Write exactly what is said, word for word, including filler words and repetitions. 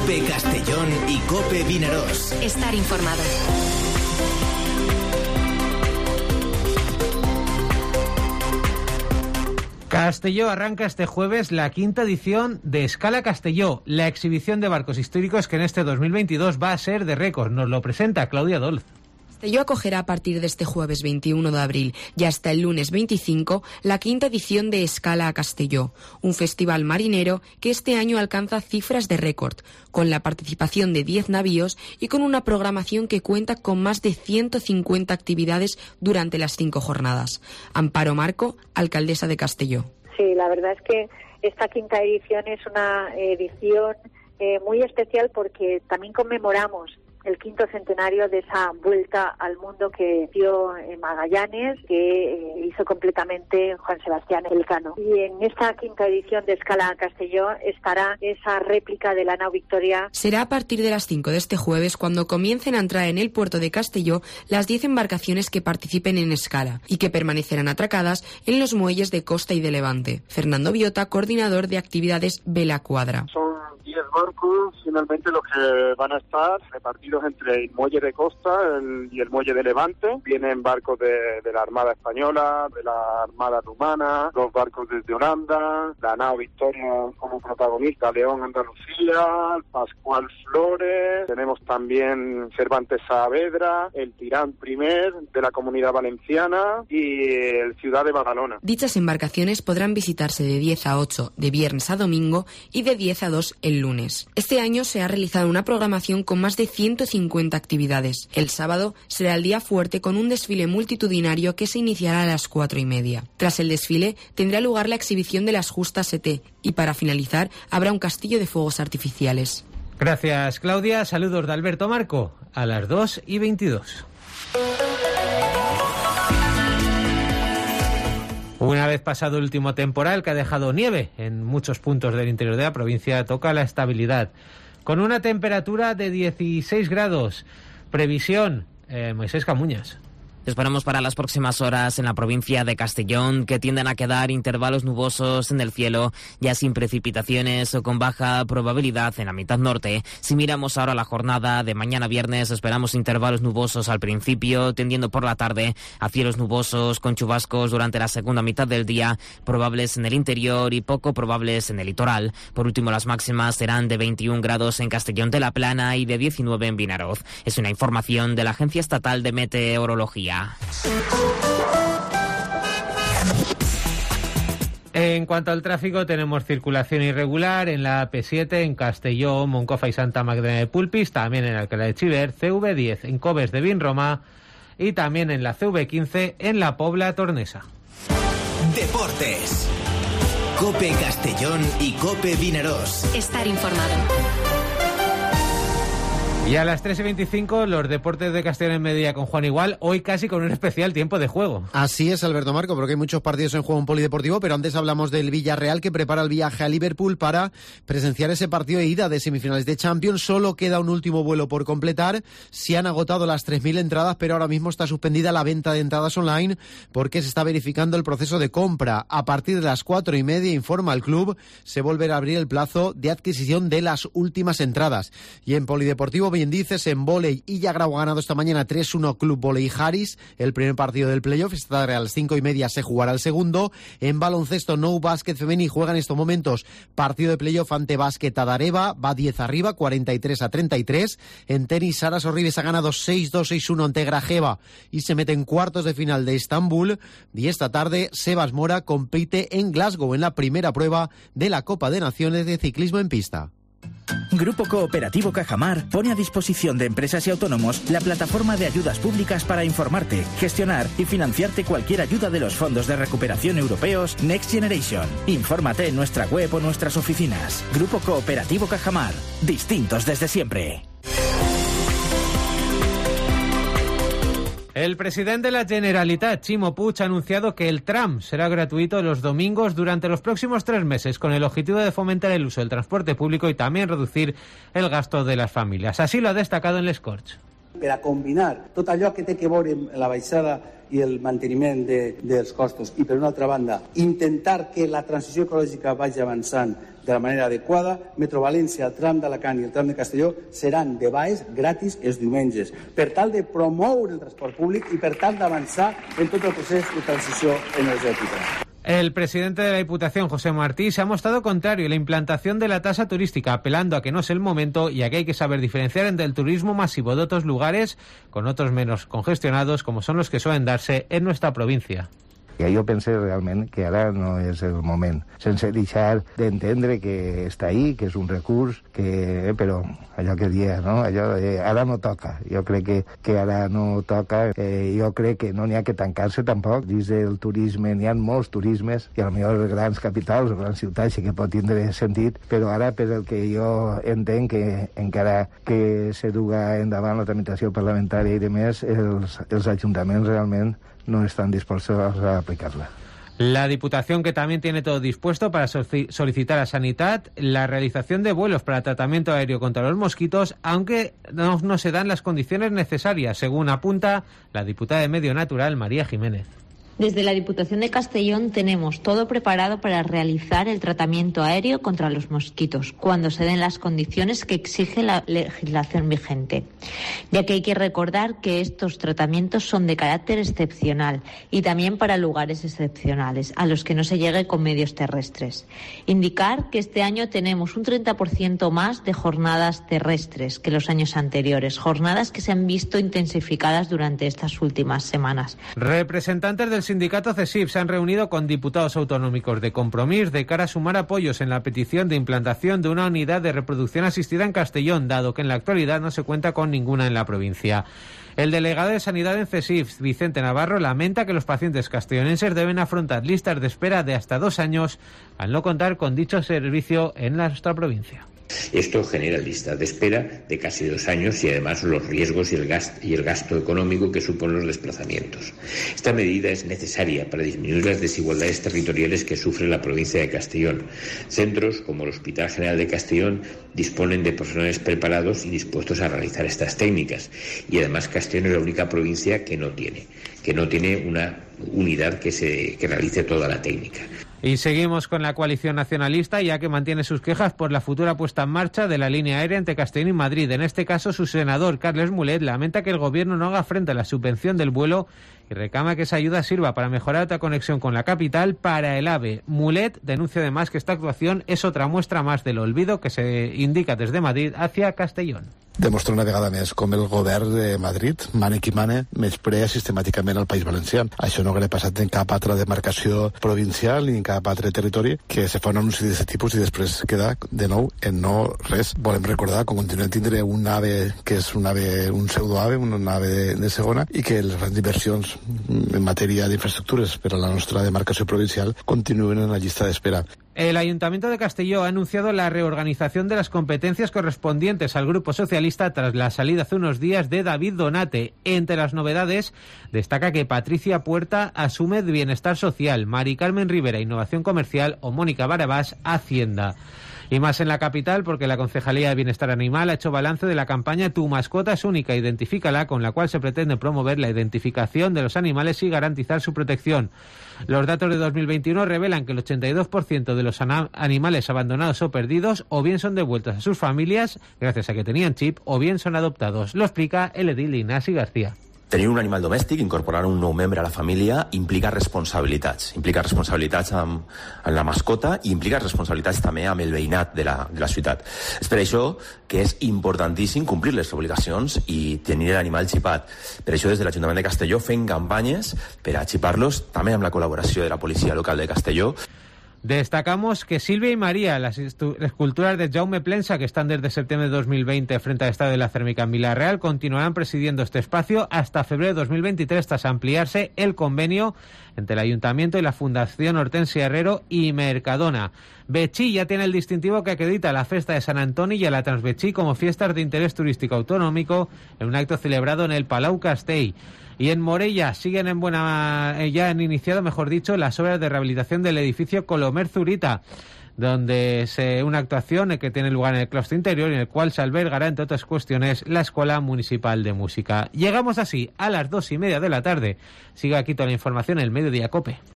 COPE Castellón y COPE Vinaròs. Estar informado. Castelló arranca este jueves la quinta edición de Escala Castelló, la exhibición de barcos históricos que en este dos mil veintidós va a ser de récord. Nos lo presenta Claudia Dolz. Castelló acogerá a partir de este jueves veintiuno de abril y hasta el lunes veinticinco la quinta edición de Escala Castelló, un festival marinero que este año alcanza cifras de récord, con la participación de diez navíos y con una programación que cuenta con más de ciento cincuenta actividades durante las cinco jornadas. Amparo Marco, alcaldesa de Castelló. Sí, la verdad es que esta quinta edición es una edición eh, muy especial porque también conmemoramos el quinto centenario de esa vuelta al mundo que dio eh, Magallanes, que eh, hizo completamente Juan Sebastián Elcano. Y en esta quinta edición de Escala Castelló estará esa réplica de la nao Victoria. Será a partir de las cinco de este jueves cuando comiencen a entrar en el puerto de Castelló las diez embarcaciones que participen en Escala y que permanecerán atracadas en los muelles de Costa y de Levante. Fernando Biota, coordinador de actividades Vela Cuadra. Son diez barcos finalmente los que van a estar repartidos entre el muelle de Costa el, y el muelle de Levante. Vienen barcos de, de la Armada Española, de la Armada Rumana, dos barcos desde Holanda, la nao Victoria como protagonista, León Andalucía, Pascual Flores, tenemos también Cervantes Saavedra, el Tirán Primer de la Comunidad Valenciana y el Ciudad de Badalona. Dichas embarcaciones podrán visitarse de diez a ocho de viernes a domingo y de diez a dos el lunes. Este año se ha realizado una programación con más de ciento cincuenta actividades. El sábado será el día fuerte con un desfile multitudinario que se iniciará a las cuatro y media. Tras el desfile tendrá lugar la exhibición de las justas E T y para finalizar habrá un castillo de fuegos artificiales. Gracias, Claudia. Saludos de Alberto Marco a las dos y veintidós. Una vez pasado el último temporal que ha dejado nieve en muchos puntos del interior de la provincia, toca la estabilidad. Con una temperatura de dieciséis grados. Previsión, eh, Moisés Camuñas. Esperamos para las próximas horas en la provincia de Castellón que tienden a quedar intervalos nubosos en el cielo, ya sin precipitaciones o con baja probabilidad en la mitad norte. Si miramos ahora la jornada de mañana viernes, esperamos intervalos nubosos al principio, tendiendo por la tarde a cielos nubosos con chubascos durante la segunda mitad del día, probables en el interior y poco probables en el litoral. Por último, las máximas serán de veintiún grados en Castellón de la Plana y de diecinueve en Vinaròs. Es una información de la Agencia Estatal de Meteorología. En cuanto al tráfico, tenemos circulación irregular en la A P siete, en Castelló, Moncofa y Santa Magdalena de Pulpis, también en Alcalá de Chiver, C V diez en Coves de Vinromà y también en la C V quince en La Pobla Tornesa. Deportes. COPE Castellón y COPE Vinaròs. Estar informado. Y a las tres y veinticinco, los deportes de Castellón en Mediodía con Juan Igual, hoy casi con un especial tiempo de juego. Así es, Alberto Marco, porque hay muchos partidos en juego en polideportivo, pero antes hablamos del Villarreal, que prepara el viaje a Liverpool para presenciar ese partido de ida de semifinales de Champions. Solo queda un último vuelo por completar. Se han agotado las tres mil entradas, pero ahora mismo está suspendida la venta de entradas online porque se está verificando el proceso de compra. A partir de las cuatro y media, informa el club, se volverá a abrir el plazo de adquisición de las últimas entradas. Y en polideportivo, bien dices, en vóley, Illagrau ha ganado esta mañana tres uno Club Voley Harris, el primer partido del playoff. Esta tarde a las cinco y media se jugará el segundo. En baloncesto, No Basket Femení juega en estos momentos partido de playoff ante Basket Adareva, va diez arriba, cuarenta y tres a treinta y tres. En tenis, Sara Sorribes ha ganado seis dos seis uno ante Grajeva y se mete en cuartos de final de Estambul. Y esta tarde, Sebas Mora compite en Glasgow en la primera prueba de la Copa de Naciones de ciclismo en pista. Grupo Cooperativo Cajamar pone a disposición de empresas y autónomos la plataforma de ayudas públicas para informarte, gestionar y financiarte cualquier ayuda de los fondos de recuperación europeos Next Generation. Infórmate en nuestra web o nuestras oficinas. Grupo Cooperativo Cajamar, distintos desde siempre. El presidente de la Generalitat, Ximo Puig, ha anunciado que el tram será gratuito los domingos durante los próximos tres meses, con el objetivo de fomentar el uso del transporte público y también reducir el gasto de las familias. Así lo ha destacado en l'Escorch. per a combinar tot allò que té que veure amb la baixada i el manteniment de, dels costos i, per una altra banda, intentar que la transició ecològica vagi avançant de la manera adequada. Metro València, el tram d'Alacant i el tram de Castelló seran de baix gratis els diumenges, per tal de promoure el transport públic i per tal d'avançar en tot el procés de transició energètica. El presidente de la Diputación, José Martí, se ha mostrado contrario a la implantación de la tasa turística, apelando a que no es el momento y a que hay que saber diferenciar entre el turismo masivo de otros lugares con otros menos congestionados, como son los que suelen darse en nuestra provincia. Jo penso realment que ara no és el moment, sense deixar d'entendre que està ahí, que és un recurs, que, però allò que dia, no? Allò de, ara no toca. Jo crec que, que ara no toca. Eh, jo crec que no n'hi ha que tancar-se tampoc. Dins del turisme n'hi ha molts turismes i potser les grans capitals o grans ciutats sí que pot tindre sentit, però ara per el que jo entenc que encara que se duga endavant la tramitació parlamentària i de més, els, els ajuntaments realment no están dispuestos a aplicarla. La Diputación, que también tiene todo dispuesto para solicitar a Sanitat la realización de vuelos para tratamiento aéreo contra los mosquitos, aunque no, no se dan las condiciones necesarias, según apunta la diputada de Medio Natural, María Jiménez. Desde la Diputación de Castellón tenemos todo preparado para realizar el tratamiento aéreo contra los mosquitos, cuando se den las condiciones que exige la legislación vigente, ya que hay que recordar que estos tratamientos son de carácter excepcional y también para lugares excepcionales, a los que no se llegue con medios terrestres. Indicar que este año tenemos un treinta por ciento más de jornadas terrestres que los años anteriores, jornadas que se han visto intensificadas durante estas últimas semanas. Representantes del sindicato CESIF se han reunido con diputados autonómicos de Compromís de cara a sumar apoyos en la petición de implantación de una unidad de reproducción asistida en Castellón, dado que en la actualidad no se cuenta con ninguna en la provincia. El delegado de Sanidad en CESIF, Vicente Navarro, lamenta que los pacientes castellonenses deben afrontar listas de espera de hasta dos años al no contar con dicho servicio en nuestra provincia. Esto genera listas de espera de casi dos años y además los riesgos y el gasto, y el gasto económico que suponen los desplazamientos. Esta medida es necesaria para disminuir las desigualdades territoriales que sufre la provincia de Castellón. Centros como el Hospital General de Castellón disponen de profesionales preparados y dispuestos a realizar estas técnicas. Y además Castellón es la única provincia que no tiene, que no tiene una unidad que, se, que realice toda la técnica. Y seguimos con la coalición nacionalista, ya que mantiene sus quejas por la futura puesta en marcha de la línea aérea entre Castellón y Madrid. En este caso, su senador, Carles Mulet, lamenta que el gobierno no haga frente a la subvención del vuelo y reclama que esa ayuda sirva para mejorar otra conexión con la capital para el AVE. Mulet denuncia además que esta actuación es otra muestra más del olvido que se indica desde Madrid hacia Castellón. Demostra una vegada més com el govern de Madrid, mane qui mane, menysprea sistemàticament el País Valencià. Això no hauria passat en cap altra demarcació provincial ni en cap altre territori, que se fa un anunci d'aquest tipus i després queda de nou en no res. Volem recordar que continuem tindre un AVE que és un AVE, un pseudoAVE, un AVE de, de segona, i que les grans inversions en matèria d'infraestructures per a la nostra demarcació provincial continuen en la llista d'espera. El Ayuntamiento de Castelló ha anunciado la reorganización de las competencias correspondientes al Grupo Socialista tras la salida hace unos días de David Donate. Entre las novedades, destaca que Patricia Puerta asume Bienestar Social, Mari Carmen Rivera Innovación Comercial o Mónica Barabás Hacienda. Y más en la capital, porque la Concejalía de Bienestar Animal ha hecho balance de la campaña Tu mascota es única, identifícala, con la cual se pretende promover la identificación de los animales y garantizar su protección. Los datos de dos mil veintiuno revelan que el ochenta y dos por ciento de los animales abandonados o perdidos o bien son devueltos a sus familias gracias a que tenían chip o bien son adoptados. Lo explica el edil Ignasi García. Tenir un animal domèstic, incorporar un nou membre a la família, implica responsabilitats. Implica responsabilitats amb, amb la mascota i implica responsabilitats també amb el veïnat de la, de la ciutat. És per això que és importantíssim complir les obligacions i tenir l'animal xipat. Per això des de l'Ajuntament de Castelló fem campanyes per a xipar-los, també amb la col·laboració de la Policia Local de Castelló. Destacamos que Silvia y María, las esculturas de Jaume Plensa, que están desde septiembre de dos mil veinte frente al Estado de la Céramica en Villarreal, continuarán presidiendo este espacio hasta febrero de dos mil veintitrés, tras ampliarse el convenio entre el Ayuntamiento y la Fundación Hortensia Herrero y Mercadona. Betxí ya tiene el distintivo que acredita a la Festa de San Antoni y a la Transbetxí como fiestas de interés turístico autonómico en un acto celebrado en el Palau Castell. Y en Morella siguen en buena, ya han iniciado, mejor dicho, las obras de rehabilitación del edificio Colomer Zurita. donde se una actuación que tiene lugar en el claustro interior y en el cual se albergará, entre otras cuestiones, la Escuela Municipal de Música. Llegamos así a las dos y media de la tarde. Sigue aquí toda la información en el Mediodía Cope.